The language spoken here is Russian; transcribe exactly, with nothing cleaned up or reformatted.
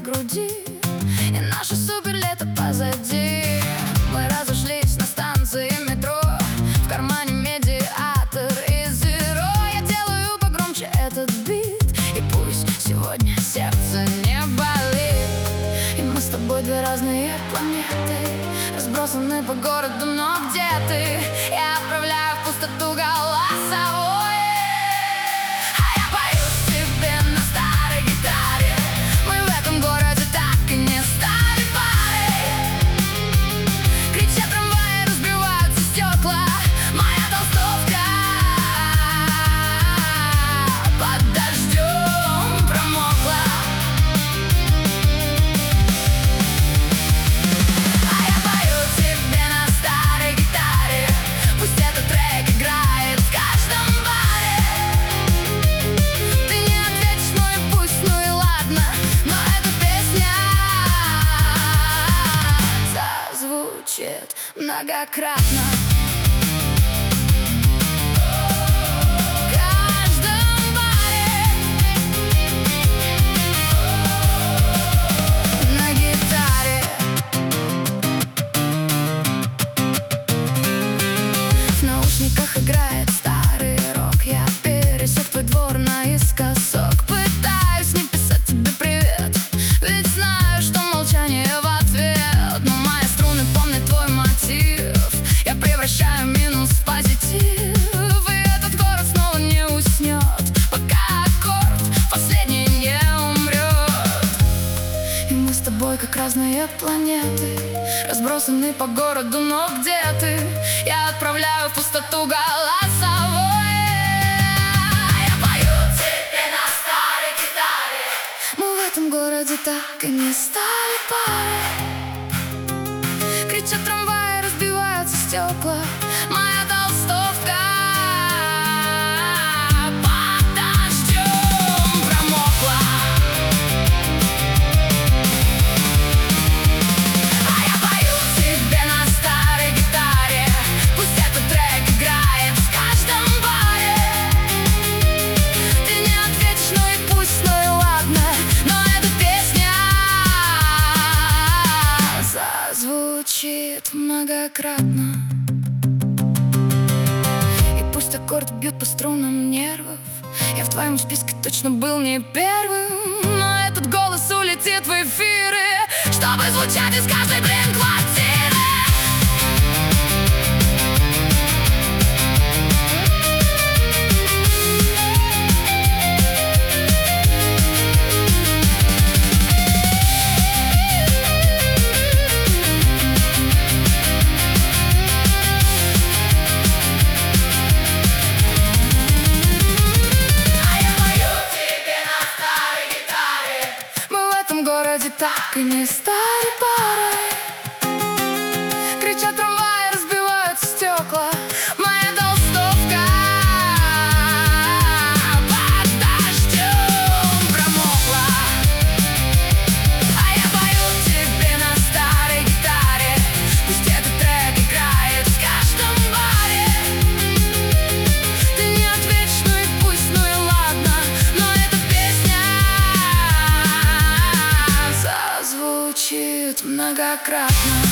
груди, и наше суперлето позади. Мы разошлись на станции метро, в кармане медиатор и зеро. Я делаю погромче этот бит, и пусть сегодня сердце не болит. И мы с тобой две разные планеты, разбросаны по городу, но где ты? Я отправляю в пустоту голосовой. Многократно. В каждом баре на гитаре. В наушниках играет старый рок. Я пересек твой двор наискосок. Пытаюсь не писать тебе привет, ведь знаю, что молчание в ответ. Но мои струны помнят твой мотив. Я превращаю минус в позитив, и этот город снова не уснет, пока аккорд последний не умрет. И мы с тобой как разные планеты, разбросаны по городу, но где ты? Я отправляю в пустоту голосовой. Я пою тебе на старой гитаре. Мы в этом городе так и не стали парой. Кричат трамваи, разбиваются стекла. Моя толстовка под дождем промокла. А я пою тебе на старой гитаре. Пусть этот трек играет в каждом баре. Ты не ответишь, ну и пусть, ну и ладно. Но эта песня зазвучит многократно. И пусть аккорд бьет по струнам нервов, я в твоем списке точно был не первым. Но этот голос улетит в эфиры, чтобы звучать из каждой, блин, квартиры. Так и не стали парой. Кричат трамваи, разбиваются стекла. Моя толстовка под дождем промокла. А я пою тебе на старой гитаре. Пусть этот трек играет в каждом баре. Ты не ответишь, ну и пусть, ну и ладно. Но эта песня звучит многократно.